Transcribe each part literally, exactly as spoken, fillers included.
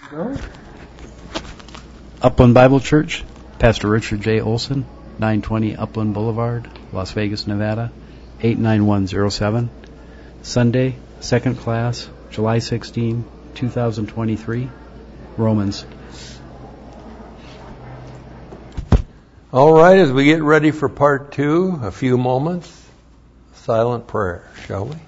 Go. Upland Bible Church, Pastor Richard J. Olson, nine twenty Upland Boulevard, Las Vegas, Nevada, eight nine one zero seven. Sunday, second class, July sixteenth, twenty twenty-three. Romans. All right, as we get ready for part two, a few moments, silent prayer, shall we?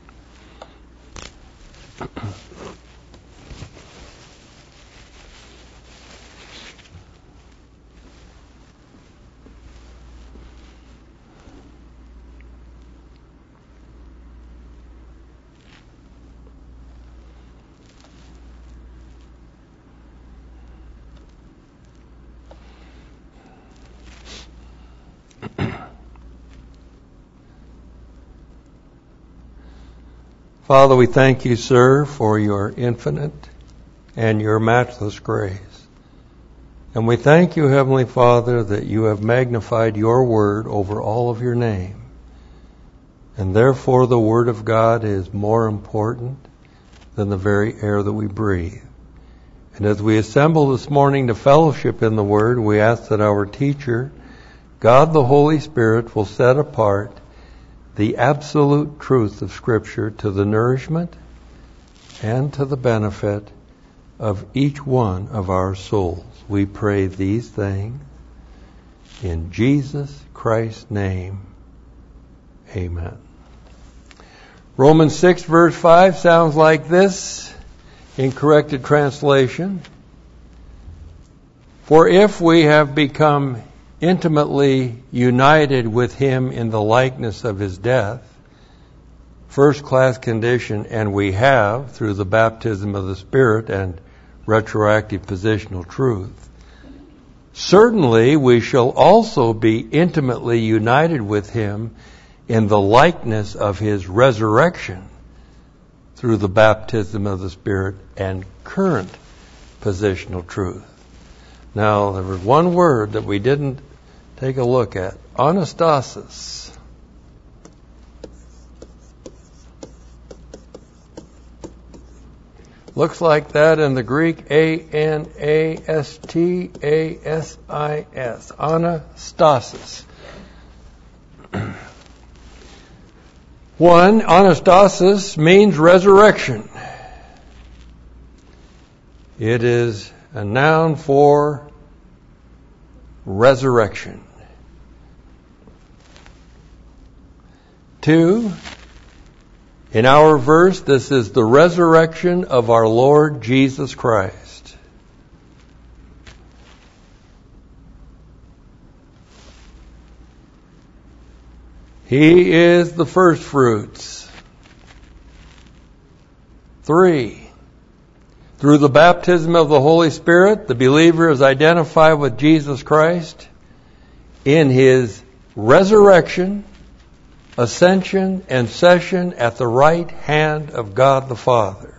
Father, we thank you, sir, for your infinite and your matchless grace. And we thank you, Heavenly Father, that you have magnified your word over all of your name. And therefore the word of God is more important than the very air that we breathe. And as we assemble this morning to fellowship in the word, we ask that our teacher, God the Holy Spirit, will set apart the absolute truth of Scripture to the nourishment and to the benefit of each one of our souls. We pray these things in Jesus Christ's name. Amen. Romans six verse five sounds like this in corrected translation. For if we have become intimately united with him in the likeness of his death, first class condition, and we have through the baptism of the Spirit and retroactive positional truth, certainly we shall also be intimately united with him in the likeness of his resurrection through the baptism of the Spirit and current positional truth. Now, there was one word that we didn't take a look at. Anastasis. Looks like that in the Greek, A N A S T A S I S. Anastasis. One, anastasis means resurrection. It is a noun for resurrection. Two, in our verse, this is the resurrection of our Lord Jesus Christ. He is the first fruits. Three, through the baptism of the Holy Spirit, the believer is identified with Jesus Christ in his resurrection, ascension, and session at the right hand of God the Father.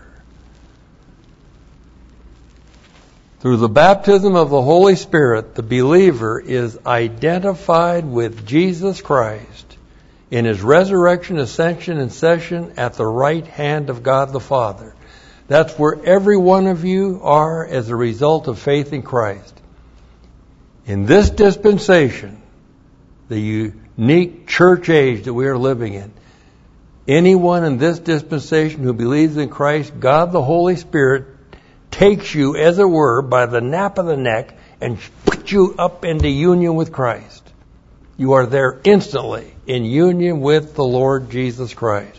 Through the baptism of the Holy Spirit, the believer is identified with Jesus Christ in his resurrection, ascension, and session at the right hand of God the Father. That's where every one of you are as a result of faith in Christ. In this dispensation, the unique church age that we are living in, anyone in this dispensation who believes in Christ, God the Holy Spirit takes you, as it were, by the nape of the neck and puts you up into union with Christ. You are there instantly in union with the Lord Jesus Christ.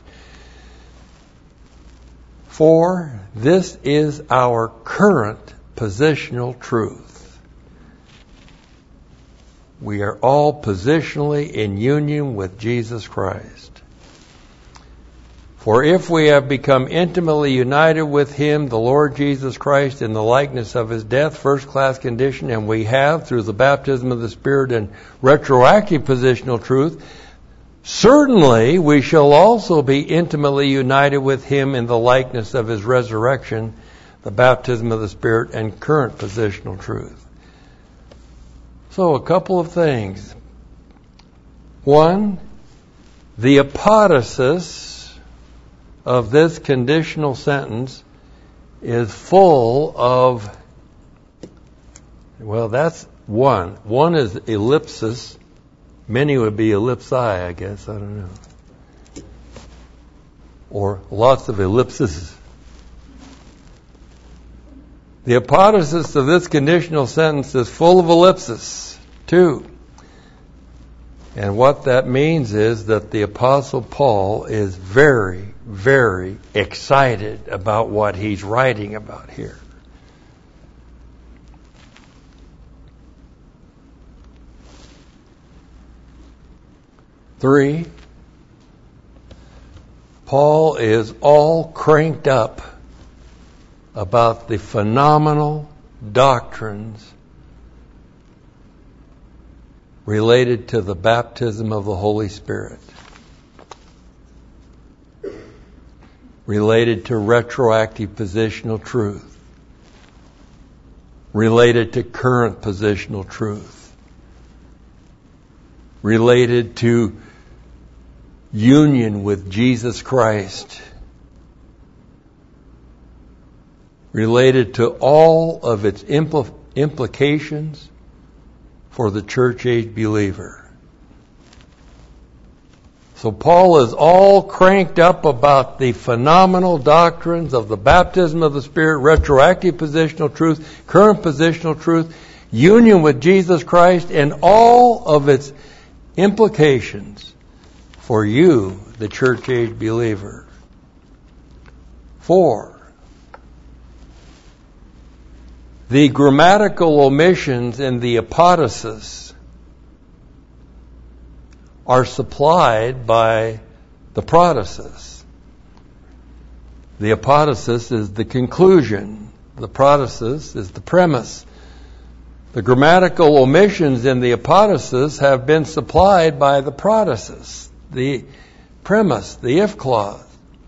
For this is our current positional truth. We are all positionally in union with Jesus Christ. For if we have become intimately united with him, the Lord Jesus Christ, in the likeness of his death, first class condition, and we have through the baptism of the Spirit and retroactive positional truth, certainly we shall also be intimately united with him in the likeness of his resurrection, the baptism of the Spirit, and current positional truth. So a couple of things. One, the apodosis of this conditional sentence is full of, well, that's one. One is ellipsis. Many would be ellipsi, I guess. I don't know. Or lots of ellipses. The apodosis of this conditional sentence is full of ellipses, too. And what that means is that the Apostle Paul is very, very excited about what he's writing about here. Three, Paul is all cranked up about the phenomenal doctrines related to the baptism of the Holy Spirit, related to retroactive positional truth, related to current positional truth, related to union with Jesus Christ, related to all of its impl- implications for the church age believer. So Paul is all cranked up about the phenomenal doctrines of the baptism of the Spirit, retroactive positional truth, current positional truth, union with Jesus Christ, and all of its implications for you, the church age believer. Four, the grammatical omissions in the apodosis are supplied by the prodosis. The apodosis is the conclusion. The prodosis is the premise. The grammatical omissions in the apodosis have been supplied by the prodosis, the premise, the if clause.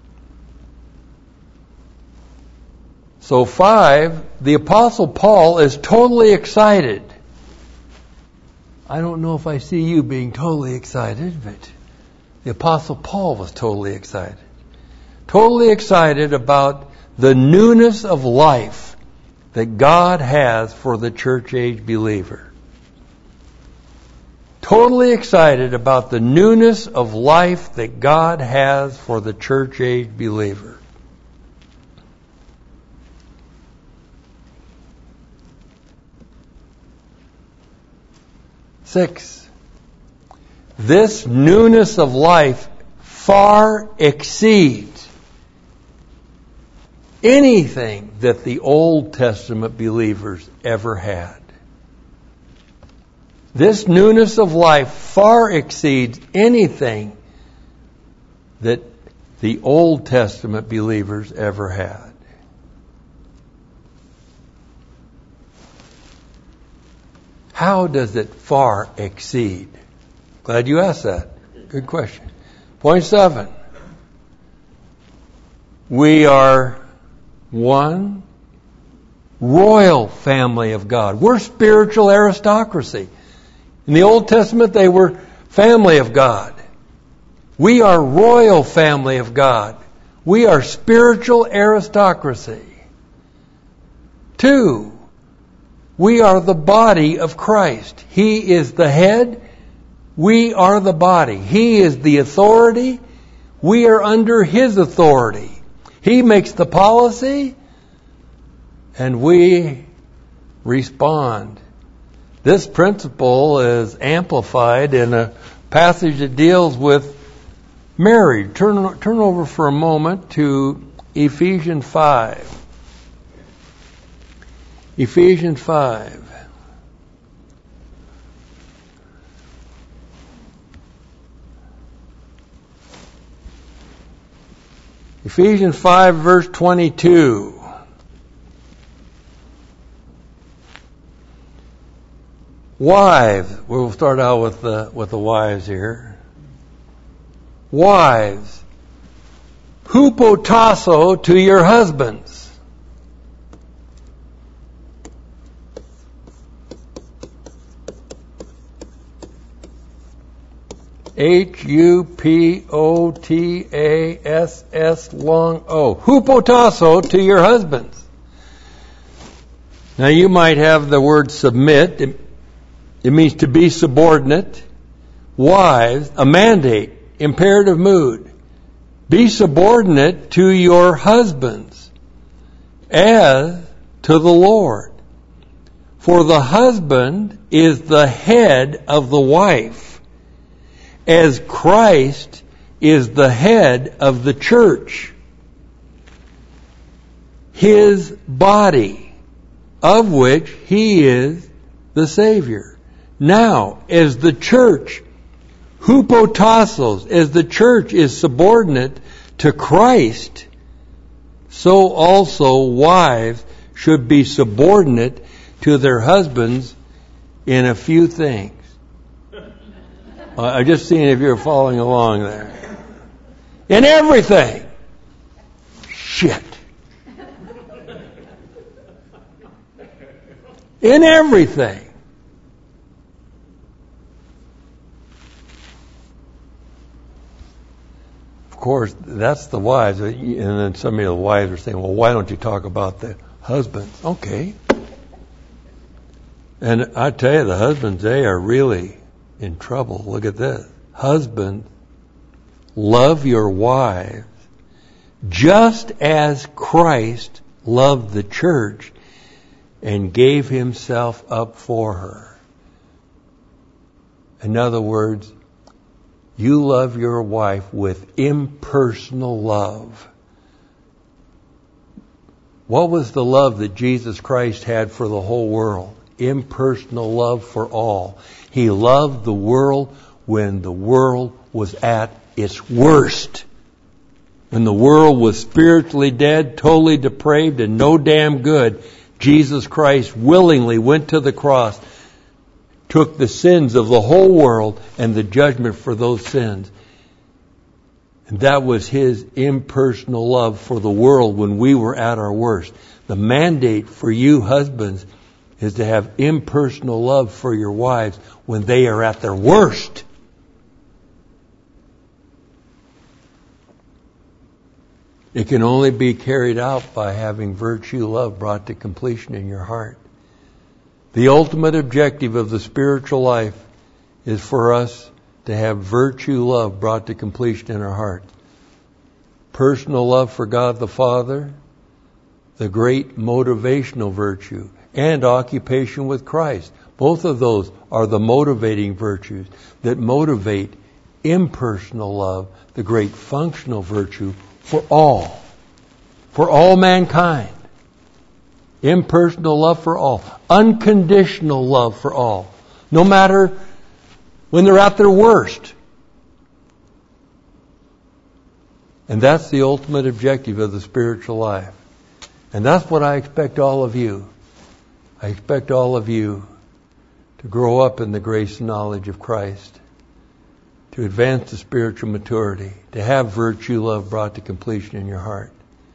So five, the Apostle Paul is totally excited. I don't know if I see you being totally excited, but the Apostle Paul was totally excited. Totally excited about the newness of life that God has for the church age believer. Totally excited about the newness of life that God has for the church age believer. Six, this newness of life far exceeds anything that the Old Testament believers ever had. This newness of life far exceeds anything that the Old Testament believers ever had. How does it far exceed? Glad you asked that. Good question. Point seven. We are one royal family of God. We're spiritual aristocracy. In the Old Testament, they were family of God. We are royal family of God. We are spiritual aristocracy. Two, we are the body of Christ. He is the head. We are the body. He is the authority. We are under His authority. He makes the policy, and we respond. This principle is amplified in a passage that deals with marriage. Turn, turn over for a moment to Ephesians five. Ephesians five. Ephesians five, verse twenty-two. Wives, we'll start out with the with the wives here. Wives, hupotasso to your husbands. H U P O T A S S long O. Hupotasso to your husbands. Now you might have the word submit. It, it means to be subordinate. Wives, a mandate, imperative mood. Be subordinate to your husbands as to the Lord. For the husband is the head of the wife, as Christ is the head of the church, his body, of which he is the Savior. Now, as the church, hupotassos, as the church is subordinate to Christ, so also wives should be subordinate to their husbands in a few things. I'm just seeing if you're following along there. In everything. Shit. In everything. Of course, that's the wives. And then some of the wives are saying, well, why don't you talk about the husbands? Okay. And I tell you, the husbands, they are really in trouble. Look at this. Husbands, love your wives just as Christ loved the church and gave himself up for her. In other words, you love your wife with impersonal love. What was the love that Jesus Christ had for the whole world? Impersonal love for all. He loved the world when the world was at its worst. When the world was spiritually dead, totally depraved, and no damn good, Jesus Christ willingly went to the cross, took the sins of the whole world and the judgment for those sins. And that was his impersonal love for the world when we were at our worst. The mandate for you husbands is to have impersonal love for your wives when they are at their worst. It can only be carried out by having virtue love brought to completion in your heart. The ultimate objective of the spiritual life is for us to have virtue love brought to completion in our heart. Personal love for God the Father, the great motivational virtue, and occupation with Christ. Both of those are the motivating virtues that motivate impersonal love, the great functional virtue for all, for all mankind. Impersonal love for all. Unconditional love for all. No matter when they're at their worst. And that's the ultimate objective of the spiritual life. And that's what I expect all of you. I expect all of you to grow up in the grace and knowledge of Christ, to advance to spiritual maturity, to have virtue love brought to completion in your heart,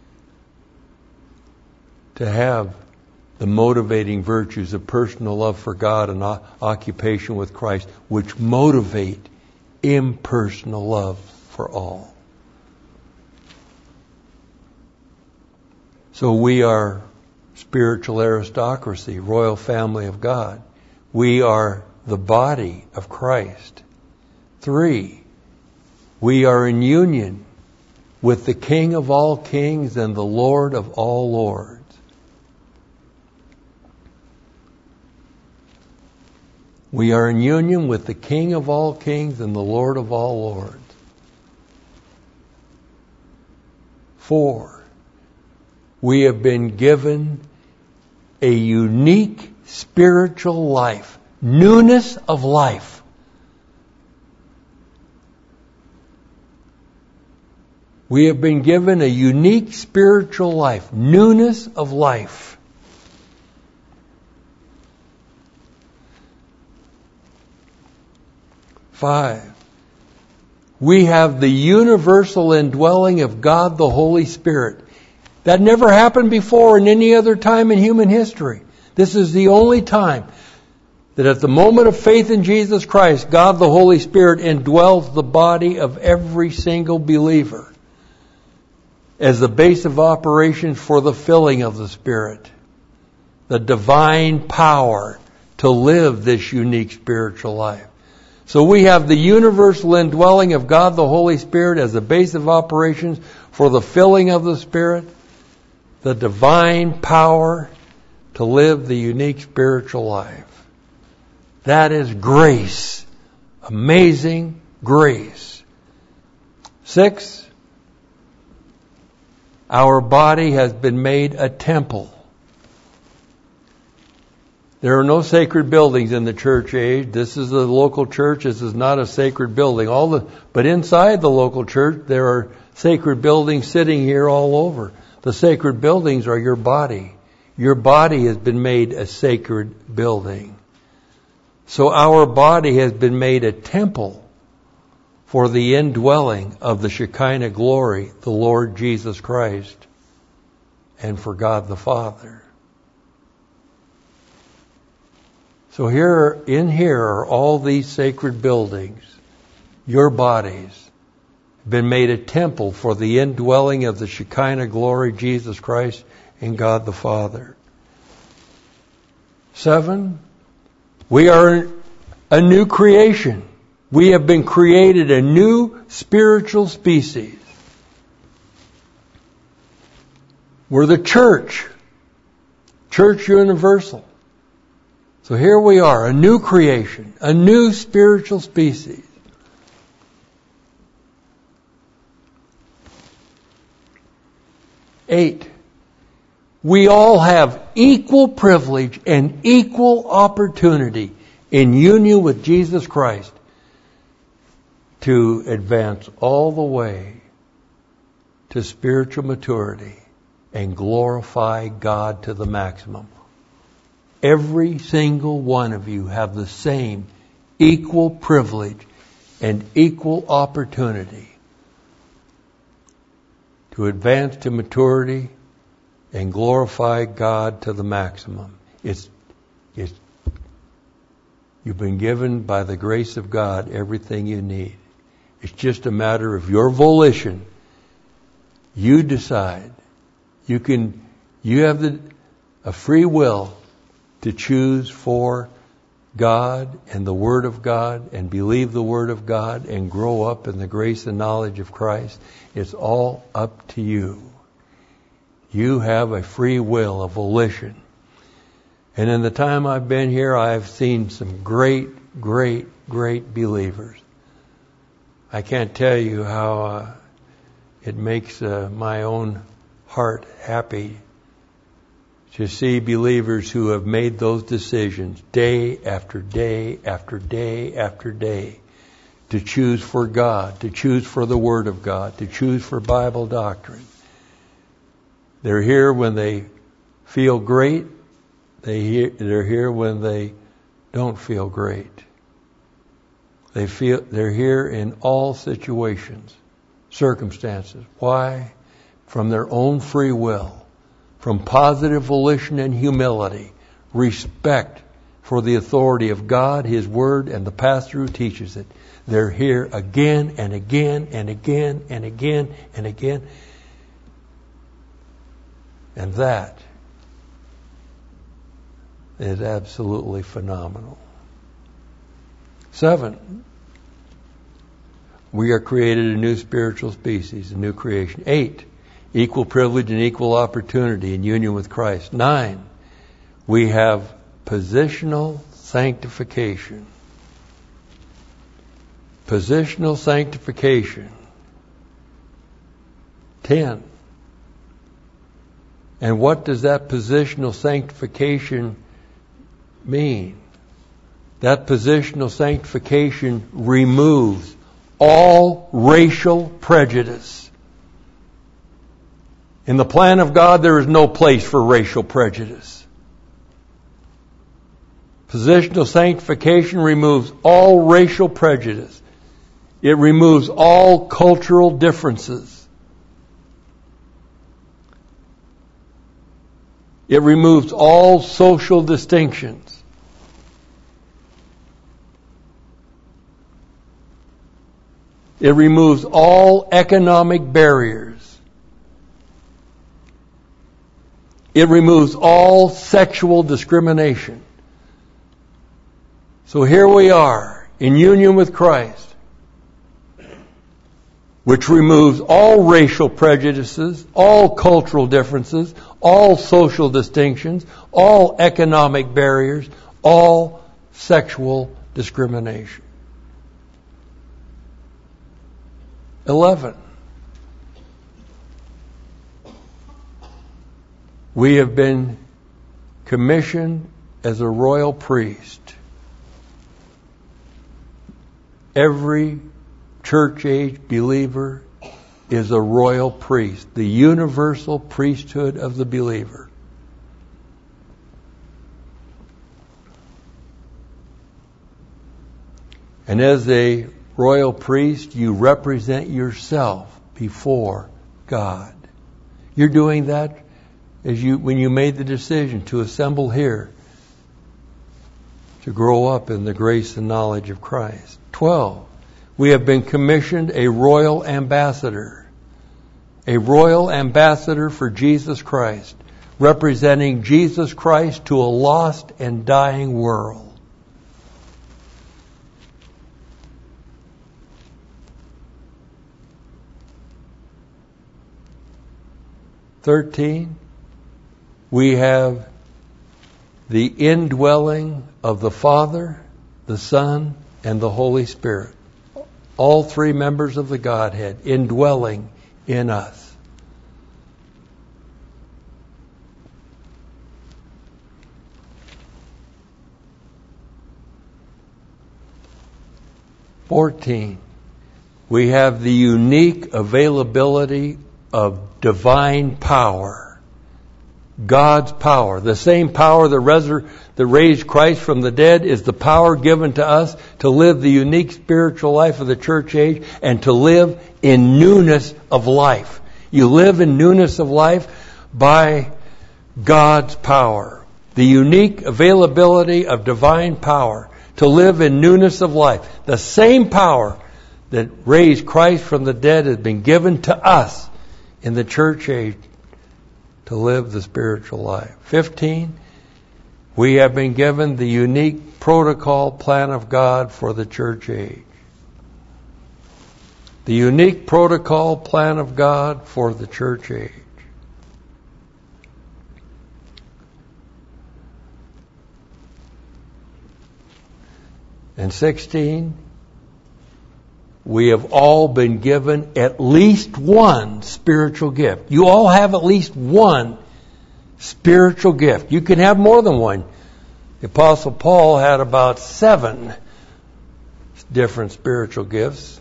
to have the motivating virtues of personal love for God and o- occupation with Christ, which motivate impersonal love for all. So we are spiritual aristocracy, royal family of God. We are the body of Christ. Three, we are in union with the King of all kings and the Lord of all lords. We are in union with the King of all kings and the Lord of all lords. Four, we have been given a unique spiritual life, newness of life. We have been given a unique spiritual life, newness of life. Five, we have the universal indwelling of God the Holy Spirit. That never happened before in any other time in human history. This is the only time that at the moment of faith in Jesus Christ, God the Holy Spirit indwells the body of every single believer as the base of operations for the filling of the Spirit. the divine power to live this unique spiritual life. So we have the universal indwelling of God the Holy Spirit as the base of operations for the filling of the Spirit, the divine power to live the unique spiritual life. That is grace. Amazing grace. Six, our body has been made a temple. There are no sacred buildings in the church age. This is a local church. This is not a sacred building. All the, but inside the local church, there are sacred buildings sitting here all over. The sacred buildings are your body. Your body has been made a sacred building. So our body has been made a temple for the indwelling of the Shekinah glory, the Lord Jesus Christ, and for God the Father. So here, in here are all these sacred buildings. Your bodies have been made a temple for the indwelling of the Shekinah glory, Jesus Christ, and God the Father. Seven, we are a new creation. We have been created a new spiritual species. We're the church. Church universal. So here we are, a new creation, a new spiritual species. Eight, we all have equal privilege and equal opportunity in union with Jesus Christ to advance all the way to spiritual maturity and glorify God to the maximum. Every single one of you have the same equal privilege and equal opportunity to advance to maturity and glorify God to the maximum. It's, it's, you've been given by the grace of God everything you need. It's just a matter of your volition. You decide. You can, you have the, a free will to choose for God and the Word of God and believe the Word of God and grow up in the grace and knowledge of Christ. It's all up to you. You have a free will, a volition. And in the time I've been here, I've seen some great, great, great believers. I can't tell you how uh, it makes uh, my own heart happy to see believers who have made those decisions day after day after day after day to choose for God, to choose for the Word of God, to choose for Bible doctrine. They're here when they feel great. They hear, they're here when they don't feel great. They feel they're here in all situations, circumstances. Why? From their own free will. From positive volition and humility, respect for the authority of God, His Word, and the pastor who teaches it. They're here again and again and again and again and again. And that is absolutely phenomenal. Seven, we are created a new spiritual species, a new creation. Eight, equal privilege and equal opportunity in union with Christ. Nine, we have positional sanctification. Positional sanctification. Ten. And what does that positional sanctification mean? That positional sanctification removes all racial prejudice. In the plan of God, there is no place for racial prejudice. Positional sanctification removes all racial prejudice. It removes all cultural differences. It removes all social distinctions. It removes all economic barriers. It removes all sexual discrimination. So here we are in union with Christ, which removes all racial prejudices, all cultural differences, all social distinctions, all economic barriers, all sexual discrimination. Eleven. We have been commissioned as a royal priest. Every church age believer is a royal priest, the universal priesthood of the believer. And as a royal priest, you represent yourself before God. You're doing that as you when you made the decision to assemble here to grow up in the grace and knowledge of Christ. Twelve. We have been commissioned a royal ambassador. A royal ambassador for Jesus Christ, representing Jesus Christ to a lost and dying world. Thirteen, we have the indwelling of the Father, the Son, and the Holy Spirit. All three members of the Godhead indwelling in us. Fourteen, we have the unique availability of divine power. God's power. The same power that, resur- that raised Christ from the dead is the power given to us to live the unique spiritual life of the church age and to live in newness of life. You live in newness of life by God's power. The unique availability of divine power to live in newness of life. The same power that raised Christ from the dead has been given to us in the church age to live the spiritual life. Fifteen, we have been given the unique protocol plan of God for the church age. The unique protocol plan of God for the church age. And sixteen, we have all been given at least one spiritual gift. You all have at least one spiritual gift. You can have more than one. The Apostle Paul had about seven different spiritual gifts.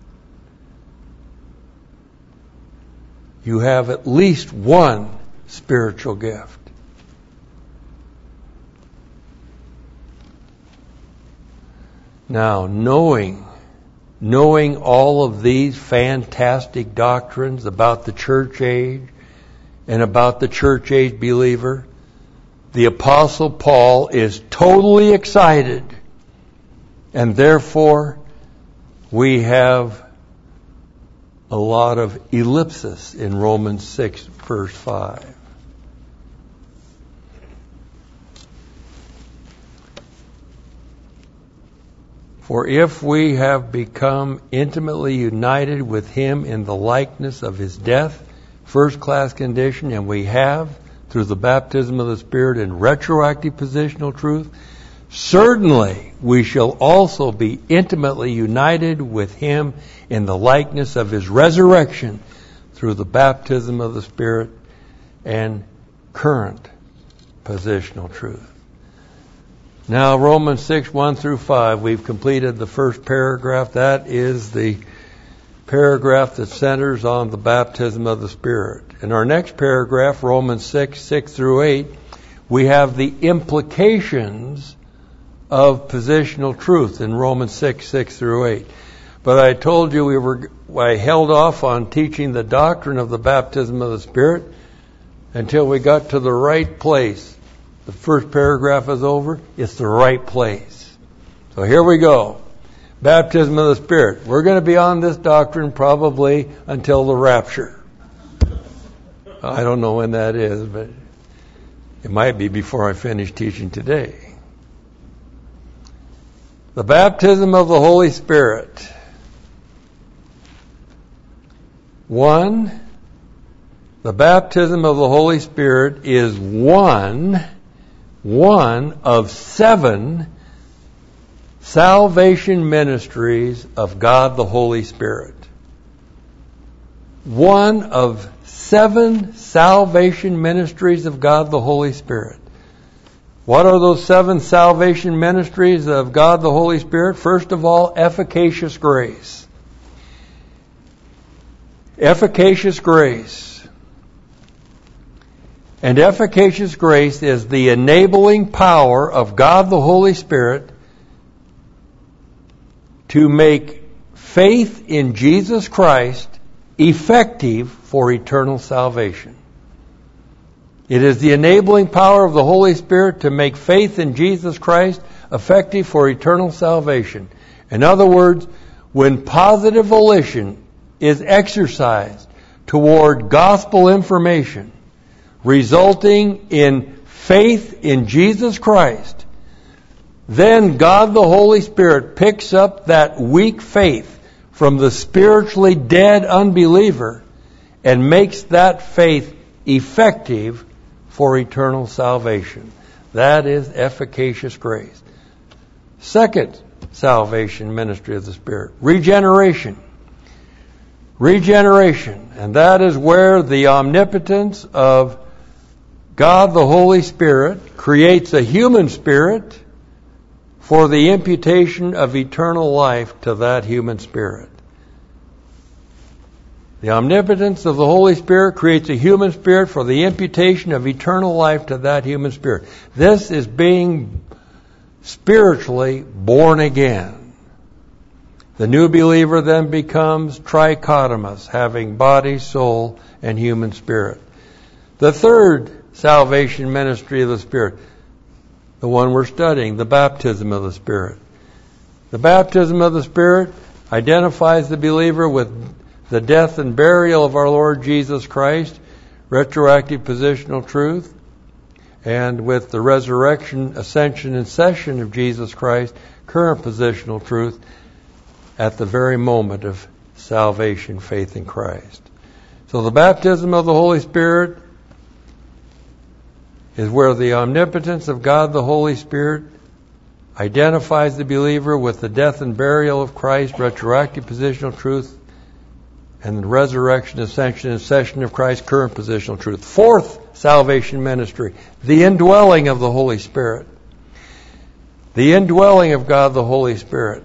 You have at least one spiritual gift. Now, knowing Knowing all of these fantastic doctrines about the church age and about the church age believer, the Apostle Paul is totally excited. And therefore, we have a lot of ellipsis in Romans six, verse five. For if we have become intimately united with Him in the likeness of His death, first-class condition, and we have, through the baptism of the Spirit in retroactive positional truth, certainly we shall also be intimately united with Him in the likeness of His resurrection through the baptism of the Spirit and current positional truth. Now, Romans six, one through five, we've completed the first paragraph. That is the paragraph that centers on the baptism of the Spirit. In our next paragraph, Romans six, six through eight, we have the implications of positional truth in Romans six, six through eight. But I told you we were, I held off on teaching the doctrine of the baptism of the Spirit until we got to the right place. The first paragraph is over. It's the right place. So here we go. Baptism of the Spirit. We're going to be on this doctrine probably until the rapture. I don't know when that is, but It might be before I finish teaching today. The baptism of the Holy Spirit. One, the baptism of the Holy Spirit is one, one of seven salvation ministries of God the Holy Spirit. One of seven salvation ministries of God the Holy Spirit. What are those seven salvation ministries of God the Holy Spirit? First of all, efficacious grace. Efficacious grace. And efficacious grace is the enabling power of God the Holy Spirit to make faith in Jesus Christ effective for eternal salvation. It is the enabling power of the Holy Spirit to make faith in Jesus Christ effective for eternal salvation. In other words, when positive volition is exercised toward gospel information, resulting in faith in Jesus Christ, then God the Holy Spirit picks up that weak faith from the spiritually dead unbeliever and makes that faith effective for eternal salvation. That is efficacious grace. Second salvation ministry of the Spirit, regeneration. Regeneration. And that is where the omnipotence of God the Holy Spirit creates a human spirit for the imputation of eternal life to that human spirit. The omnipotence of the Holy Spirit creates a human spirit for the imputation of eternal life to that human spirit. This is being spiritually born again. The new believer then becomes trichotomous, having body, soul, and human spirit. The third salvation ministry of the Spirit, the one we're studying, the baptism of the Spirit. The baptism of the Spirit identifies the believer with the death and burial of our Lord Jesus Christ, retroactive positional truth, and with the resurrection, ascension, and session of Jesus Christ, current positional truth at the very moment of salvation, faith in Christ. So the baptism of the Holy Spirit is where the omnipotence of God the Holy Spirit identifies the believer with the death and burial of Christ, retroactive positional truth, and the resurrection, ascension, and session of Christ, current positional truth. Fourth salvation ministry, the indwelling of the Holy Spirit. The indwelling of God the Holy Spirit.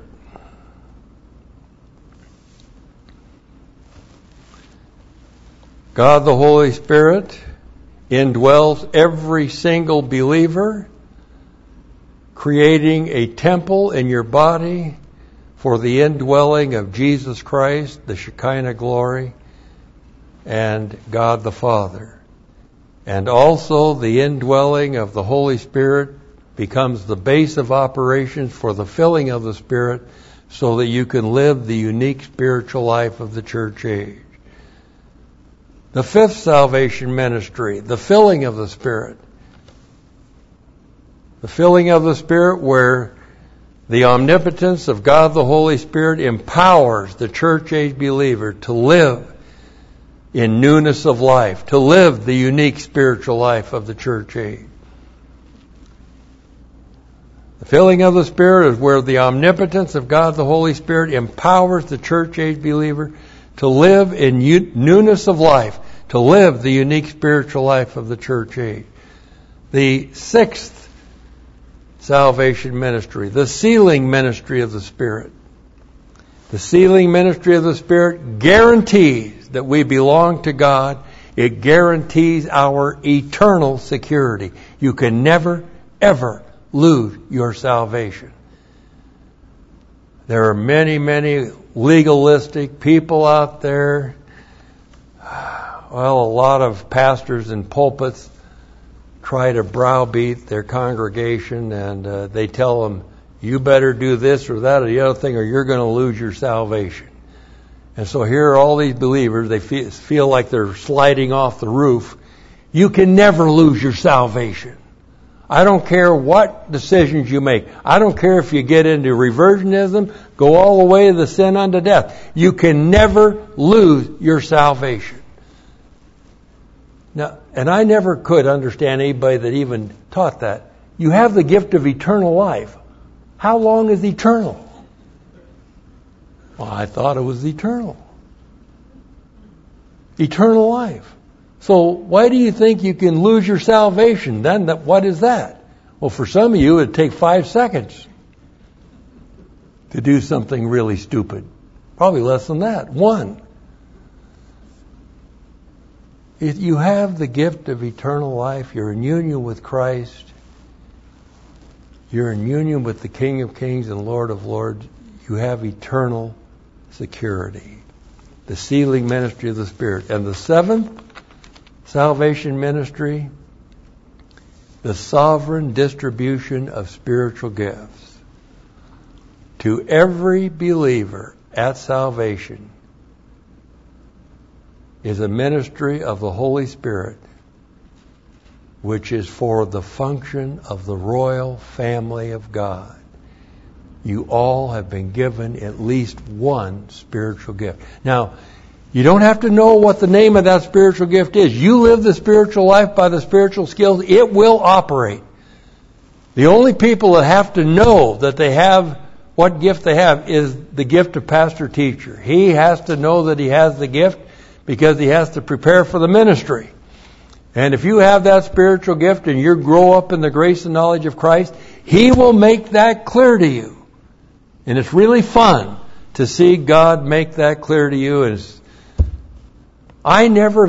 God the Holy Spirit indwells every single believer, creating a temple in your body for the indwelling of Jesus Christ, the Shekinah glory, and God the Father. And also the indwelling of the Holy Spirit becomes the base of operations for the filling of the Spirit so that you can live the unique spiritual life of the church age. The fifth salvation ministry, the filling of the Spirit. The filling of the Spirit where the omnipotence of God the Holy Spirit empowers the church age believer to live in newness of life, to live the unique spiritual life of the church age. The filling of the Spirit is where the omnipotence of God the Holy Spirit empowers the church age believer to live in newness of life, to live the unique spiritual life of the church age. The sixth salvation ministry, the sealing ministry of the Spirit. The sealing ministry of the Spirit guarantees that we belong to God. It guarantees our eternal security. You can never, ever lose your salvation. There are many, many legalistic people out there. Well, a lot of pastors and pulpits try to browbeat their congregation, and uh, they tell them, you better do this or that or the other thing, or you're going to lose your salvation. And so here are all these believers, they feel, feel like they're sliding off the roof You can never lose your salvation. I don't care what decisions you make. I don't care if you get into reversionism, go all the way to the sin unto death. You can never lose your salvation. Now, and I never could understand anybody that even taught that. You have the gift of eternal life. How long is eternal? Well, I thought it was eternal. Eternal life. So why do you think you can lose your salvation? Then that, what is that? Well, for some of you, it would take five seconds to do something really stupid. Probably less than that. One. If you have the gift of eternal life, you're in union with Christ, you're in union with the King of Kings and Lord of Lords, you have eternal security. The sealing ministry of the Spirit. And the seventh salvation ministry, the sovereign distribution of spiritual gifts. To every believer at salvation is a ministry of the Holy Spirit, which is for the function of the royal family of God. You all have been given at least one spiritual gift. Now, you don't have to know what the name of that spiritual gift is. You live the spiritual life by the spiritual skills, it will operate. The only people that have to know that they have what gift they have is the gift of pastor-teacher. He has to know that he has the gift because he has to prepare for the ministry. And if you have that spiritual gift and you grow up in the grace and knowledge of Christ, he will make that clear to you. And it's really fun to see God make that clear to you. And I never,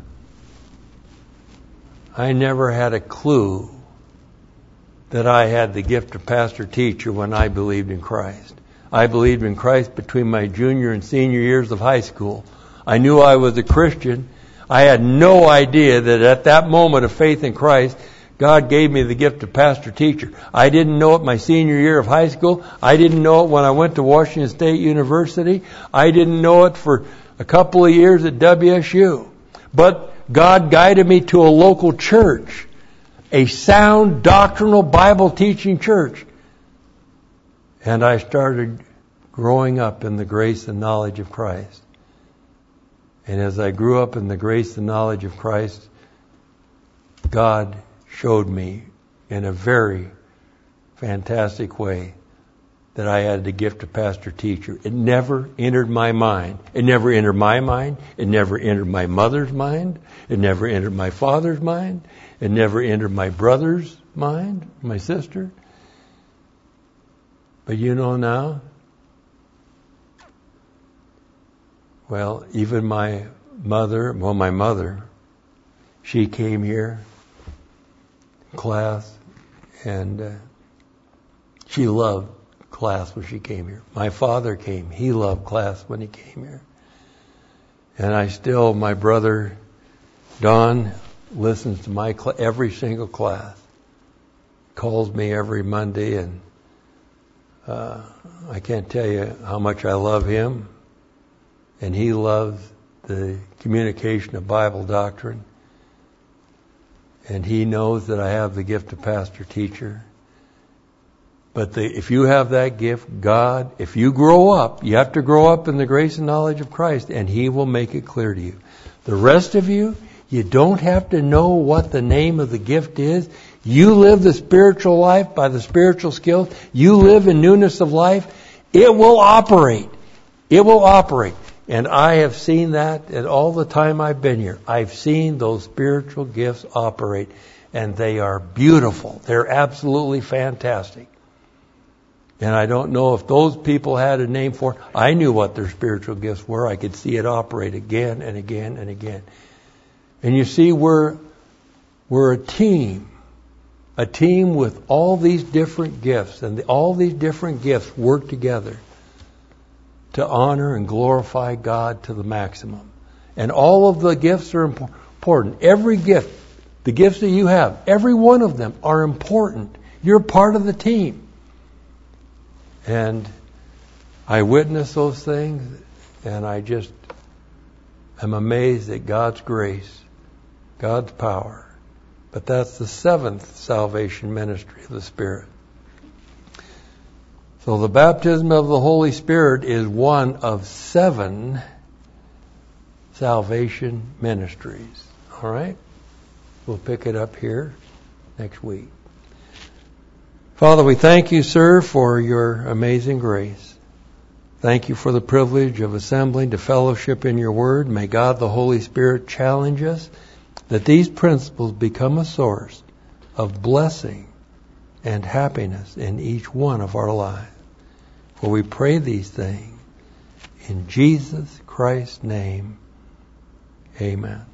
I never had a clue that I had the gift of pastor-teacher when I believed in Christ. I believed in Christ between my junior and senior years of high school. I knew I was a Christian. I had no idea that at that moment of faith in Christ, God gave me the gift of pastor-teacher. I didn't know it my senior year of high school. I didn't know it when I went to Washington State University. I didn't know it for a couple of years at W S U. But God guided me to a local church, a sound doctrinal Bible teaching church. And I started growing up in the grace and knowledge of Christ. And as I grew up in the grace and knowledge of Christ, God showed me in a very fantastic way that I had the gift of pastor-teacher. It never entered my mind. It never entered my mind. It never entered my mother's mind. It never entered my father's mind. It never entered my brother's mind, my sister. But you know now, well, even my mother, well, my mother, she came here, class, and uh, she loved class when she came here. My father came. He loved class when he came here. And I still, my brother, Don, listens to my cl- every single class. Calls me every Monday, and uh, I can't tell you how much I love him. And he loves the communication of Bible doctrine. And he knows that I have the gift of pastor-teacher. But the, if you have that gift, God, if you grow up, you have to grow up in the grace and knowledge of Christ, and he will make it clear to you. The rest of you, you don't have to know what the name of the gift is. You live the spiritual life by the spiritual skills. You live in newness of life. It will operate. It will operate. And I have seen that at all the time I've been here. I've seen those spiritual gifts operate, and they are beautiful. They're absolutely fantastic. And I don't know if those people had a name for it. I knew what their spiritual gifts were. I could see it operate again and again and again. And you see, we're, we're a team. A team with all these different gifts. And the, all these different gifts work together to honor and glorify God to the maximum. And all of the gifts are important. Every gift, the gifts that you have, every one of them are important. You're part of the team. And I witness those things, and I just am amazed at God's grace, God's power. But that's the seventh salvation ministry of the Spirit. So the baptism of the Holy Spirit is one of seven salvation ministries. All right? We'll pick it up here next week. Father, we thank you, sir, for your amazing grace. Thank you for the privilege of assembling to fellowship in your word. May God the Holy Spirit challenge us that these principles become a source of blessing and happiness in each one of our lives. For we pray these things in Jesus Christ's name. Amen.